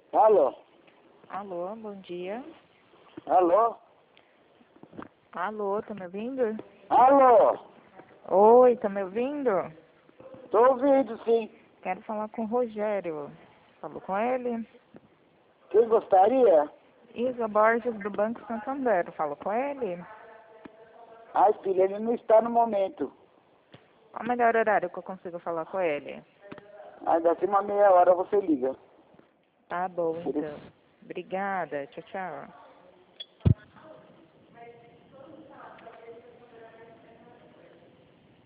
Alô? Alô, bom dia. Alô? Alô, tá me ouvindo? Alô? Oi, tá me ouvindo? Tô ouvindo, sim. Quero falar com o Rogério. Falou com ele? Quem gostaria? Isa Borges, do Banco Santander. Falou com ele? Ai, filha, ele não está no momento. Qual o melhor horário que eu consigo falar com ele? Aí daqui uma meia hora você liga. Tá bom, então. Obrigada. Tchau, tchau.